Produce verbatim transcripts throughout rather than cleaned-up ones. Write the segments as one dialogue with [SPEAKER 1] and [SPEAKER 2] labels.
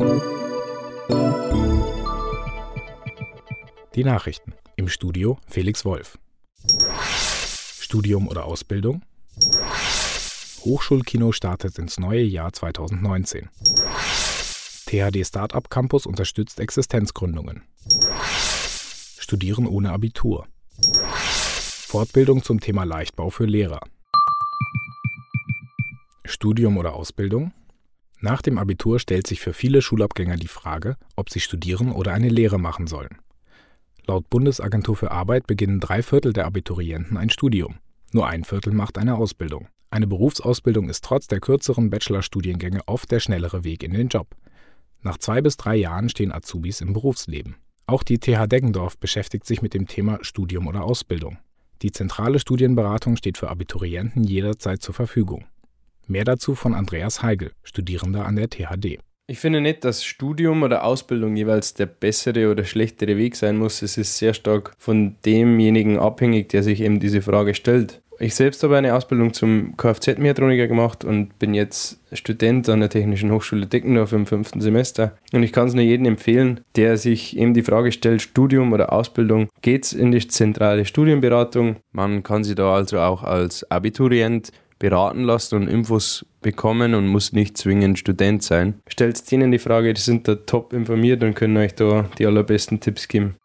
[SPEAKER 1] Die Nachrichten. Im Studio Felix Wolf. Studium oder Ausbildung? Hochschulkino startet ins neue Jahr zweitausendneunzehn. T H D Startup Campus unterstützt Existenzgründungen. Studieren ohne Abitur. Fortbildung zum Thema Leichtbau für Lehrer. Studium oder Ausbildung? Nach dem Abitur stellt sich für viele Schulabgänger die Frage, ob sie studieren oder eine Lehre machen sollen. Laut Bundesagentur für Arbeit beginnen drei Viertel der Abiturienten ein Studium. Nur ein Viertel macht eine Ausbildung. Eine Berufsausbildung ist trotz der kürzeren Bachelorstudiengänge oft der schnellere Weg in den Job. Nach zwei bis drei Jahren stehen Azubis im Berufsleben. Auch die T H Deggendorf beschäftigt sich mit dem Thema Studium oder Ausbildung. Die zentrale Studienberatung steht für Abiturienten jederzeit zur Verfügung. Mehr dazu von Andreas Heigl, Studierender an der T H D.
[SPEAKER 2] Ich finde nicht, dass Studium oder Ausbildung jeweils der bessere oder schlechtere Weg sein muss. Es ist sehr stark von demjenigen abhängig, der sich eben diese Frage stellt. Ich selbst habe eine Ausbildung zum Kfz-Mechatroniker gemacht und bin jetzt Student an der Technischen Hochschule Deggendorf im fünften Semester. Und ich kann es nur jedem empfehlen, der sich eben die Frage stellt, Studium oder Ausbildung, geht's in die zentrale Studienberatung. Man kann sich da also auch als Abiturient beraten lassen und Infos bekommen und muss nicht zwingend Student sein. Stellt denen die Frage, die sind da top informiert und können euch da die allerbesten Tipps geben.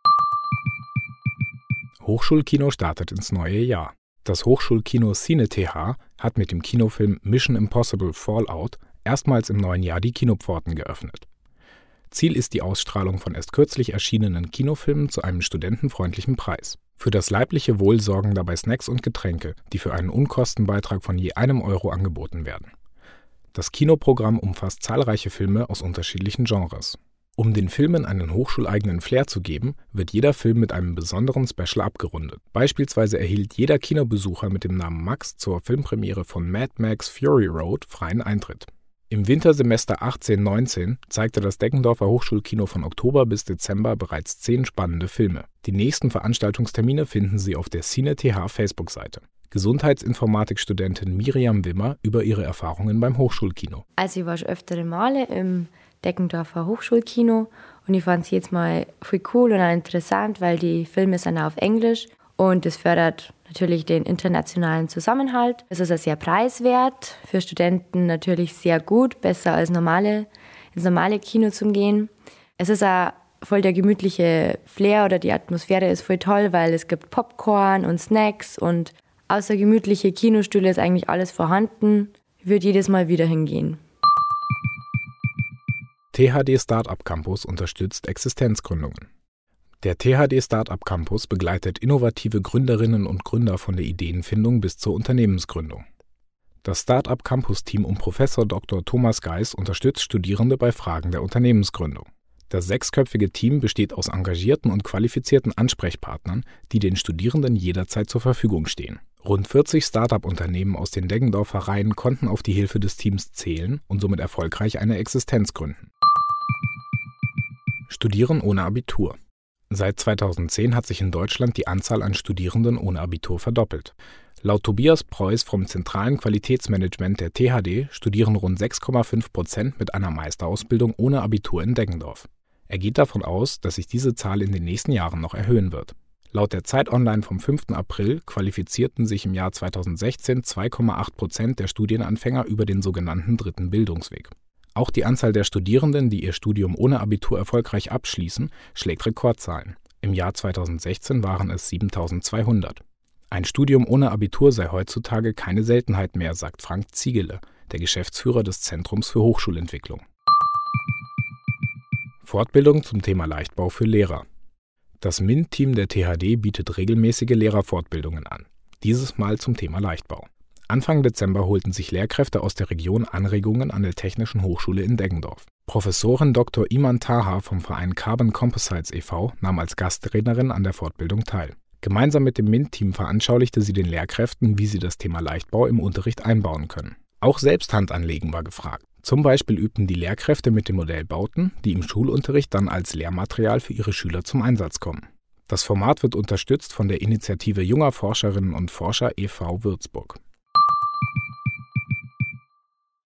[SPEAKER 1] Hochschulkino startet ins neue Jahr. Das Hochschulkino CineTH hat mit dem Kinofilm Mission Impossible Fallout erstmals im neuen Jahr die Kinopforten geöffnet. Ziel ist die Ausstrahlung von erst kürzlich erschienenen Kinofilmen zu einem studentenfreundlichen Preis. Für das leibliche Wohl sorgen dabei Snacks und Getränke, die für einen Unkostenbeitrag von je einem Euro angeboten werden. Das Kinoprogramm umfasst zahlreiche Filme aus unterschiedlichen Genres. Um den Filmen einen hochschuleigenen Flair zu geben, wird jeder Film mit einem besonderen Special abgerundet. Beispielsweise erhielt jeder Kinobesucher mit dem Namen Max zur Filmpremiere von Mad Max Fury Road freien Eintritt. Im Wintersemester achtzehn neunzehn zeigte das Deggendorfer Hochschulkino von Oktober bis Dezember bereits zehn spannende Filme. Die nächsten Veranstaltungstermine finden Sie auf der CineTH Facebook-Seite. Gesundheitsinformatikstudentin Miriam Wimmer über ihre Erfahrungen beim Hochschulkino.
[SPEAKER 3] Also ich war schon öftere Male im Deggendorfer Hochschulkino und ich fand es jetzt mal voll cool und auch interessant, weil die Filme sind auch auf Englisch und das fördert natürlich den internationalen Zusammenhalt. Es ist auch sehr preiswert, für Studenten natürlich sehr gut, besser als normale, ins normale Kino zu gehen. Es ist auch voll der gemütliche Flair oder die Atmosphäre ist voll toll, weil es gibt Popcorn und Snacks und außer gemütliche Kinostühle ist eigentlich alles vorhanden. Ich würde jedes Mal wieder hingehen.
[SPEAKER 1] T H D Startup Campus unterstützt Existenzgründungen. Der T H D Startup Campus begleitet innovative Gründerinnen und Gründer von der Ideenfindung bis zur Unternehmensgründung. Das Startup Campus Team um Professor Doktor Thomas Geis unterstützt Studierende bei Fragen der Unternehmensgründung. Das sechsköpfige Team besteht aus engagierten und qualifizierten Ansprechpartnern, die den Studierenden jederzeit zur Verfügung stehen. Rund vierzig Startup-Unternehmen aus den Deggendorfer Reihen konnten auf die Hilfe des Teams zählen und somit erfolgreich eine Existenz gründen. Studieren ohne Abitur. Seit zweitausendzehn hat sich in Deutschland die Anzahl an Studierenden ohne Abitur verdoppelt. Laut Tobias Preuß vom Zentralen Qualitätsmanagement der T H D studieren rund sechs Komma fünf Prozent mit einer Meisterausbildung ohne Abitur in Deggendorf. Er geht davon aus, dass sich diese Zahl in den nächsten Jahren noch erhöhen wird. Laut der Zeit Online vom fünften April qualifizierten sich im Jahr zweitausendsechzehn zwei Komma acht Prozent der Studienanfänger über den sogenannten dritten Bildungsweg. Auch die Anzahl der Studierenden, die ihr Studium ohne Abitur erfolgreich abschließen, schlägt Rekordzahlen. Im Jahr zweitausendsechzehn waren es siebentausendzweihundert. Ein Studium ohne Abitur sei heutzutage keine Seltenheit mehr, sagt Frank Ziegele, der Geschäftsführer des Zentrums für Hochschulentwicklung. Fortbildung zum Thema Leichtbau für Lehrer. Das MINT-Team der T H D bietet regelmäßige Lehrerfortbildungen an. Dieses Mal zum Thema Leichtbau. Anfang Dezember holten sich Lehrkräfte aus der Region Anregungen an der Technischen Hochschule in Deggendorf. Professorin Doktor Iman Taha vom Verein Carbon Composites e V nahm als Gastrednerin an der Fortbildung teil. Gemeinsam mit dem MINT-Team veranschaulichte sie den Lehrkräften, wie sie das Thema Leichtbau im Unterricht einbauen können. Auch Selbsthandanlegen war gefragt. Zum Beispiel übten die Lehrkräfte mit dem Modell Bauten, die im Schulunterricht dann als Lehrmaterial für ihre Schüler zum Einsatz kommen. Das Format wird unterstützt von der Initiative junger Forscherinnen und Forscher e V Würzburg.